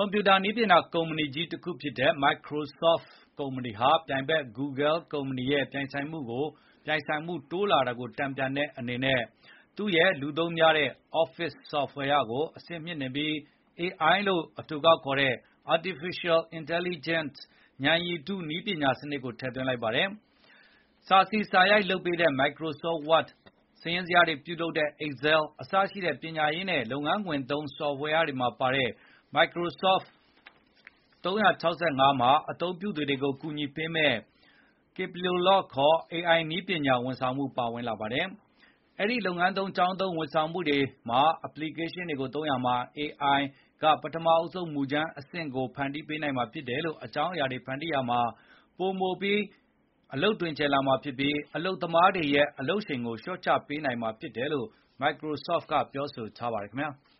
ကွန်ပျူတာနည်းပညာကုမ္ပဏီကြီးတခုဖြစ်တဲ့ Microsoft ကုမ္ပဏီဟာပြိုင်ဘက် Google ကုမ္ပဏီရဲ့ပြိုင်ဆိုင်မှုတိုးလာတာကိုတန်ပြန်တဲ့အနေနဲ့ သူ့ရဲ့လူသုံးများတဲ့ Office Software ကိုအဆင့်မြှင့်တင်ပြီး AI လို့အတိုကောက်ခေါ်တဲ့ Artificial Intelligence ဉာဏ်ရည်တုနည်းပညာစနစ်ကိုထည့်သွင်းလိုက်ပါတယ်။ စာစီစာရိုက်လုပ်ပေးတဲ့ Microsoft Word ၊ စာရင်းဇယားတွေပြုလုပ်တဲ့ Excel အစရှိတဲ့ပညာရေးနဲ့လုပ်ငန်းခွင်သုံး Software တွေမှာပါတဲ့ Microsoft 365 မှာအသုံးပြုသူတွေကို ကူညီပေးမယ့် Copilot ခေါ် AI နည်းပညာဝန်ဆောင်မှုပါဝင်လာပါတယ်။ အဲဒီလုပ်ငန်းသုံးကျောင်းသုံးဝန်ဆောင်မှုတွေမှာ Application တွေကိုသုံးရာမှာ AI ကပထမဆုံးမူကြမ်းအဆင့်ကိုဖန်တီးပေးနိုင်မှာဖြစ်တယ်လို့ အကြောင်းအရာတွေဖန်တီးရာမှာပိုမိုအလုပ်တွင်ကျယ်လာမှာဖြစ်ပြီး အလုပ်သမားတွေရဲ့အလုပ်ချိန်ကိုလျော့ချပေးနိုင်မှာဖြစ်တယ်လို့ Microsoft ကပြောဆိုထားပါတယ်ခင်ဗျာ။